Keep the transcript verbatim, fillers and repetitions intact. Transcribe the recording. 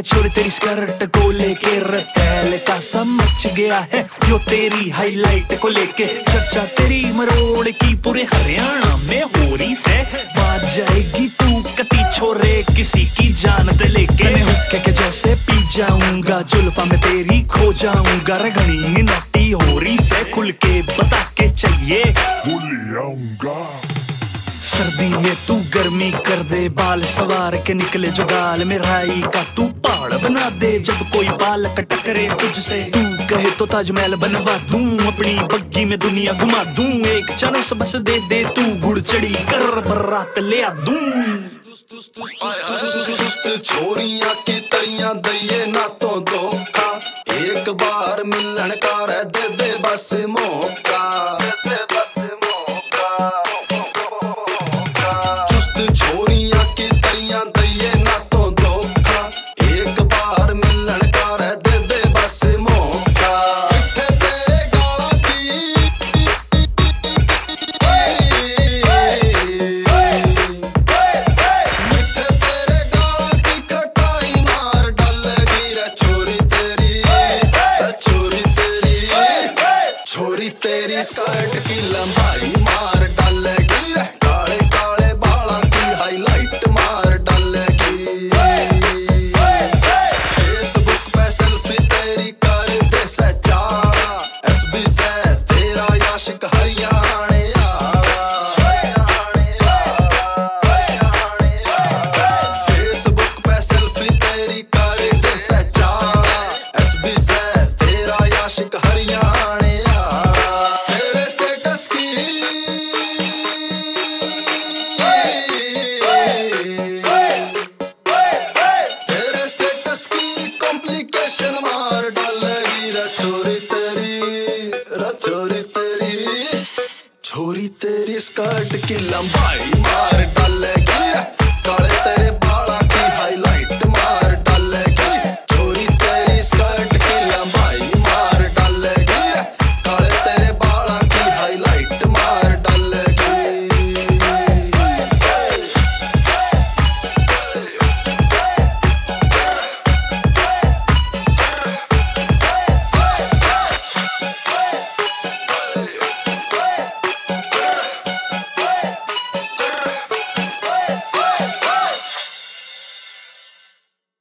छोरी तेरी स्कर्ट को लेके रतैल का समझ गया है जो तेरी हाईलाइट को लेके चर्चा तेरी मरोड़ की पूरे हरियाणा में हो रही से बात जाएगी तू कती छोरे किसी की जानत लेके हुक्के के जैसे पी जाऊंगा जुल्फा में तेरी खो जाऊंगा रगड़ी नटी हो रही से खुल के बता के चाहिए बोल आऊंगा सर्दी में तू गर्मी कर दे बाल सवार के निकले जो गाल में राई का तू पहाड़ बना दे जब कोई बाल टकरे तुझसे तू कहे तो ताजमहल बनवा दूं अपनी बग्गी में दुनिया घुमा दूं एक चांस बस दे दे तू गुड़ चढ़ी कर बरात ले आ दूं छोरियां की तरियां दइए ना तो धोखा एक बार मिलन का दे दे बस मौका दे दे बस मौका चुस्त छोरियां की तरियां दइए ना तो धोखा एक बार मिलन का दे दे बस मौका तेरे गाला की तेरी स्कर्ट की लंबाई मार डालेगी रे काले काले बालों की हाईलाइट मार डालेगी फेसबुक पे सेल्फी तेरी कर दे सचाड़ा एसबी से तेरा याशिक हरियाणे फेसबुक पे सेल्फी तेरी कर दे सचाड़ा एसबी से तेरा याशिक हरियाणे छोरी तेरी छोरी तेरी छोरी तेरी स्कर्ट की लंबाई मार डाल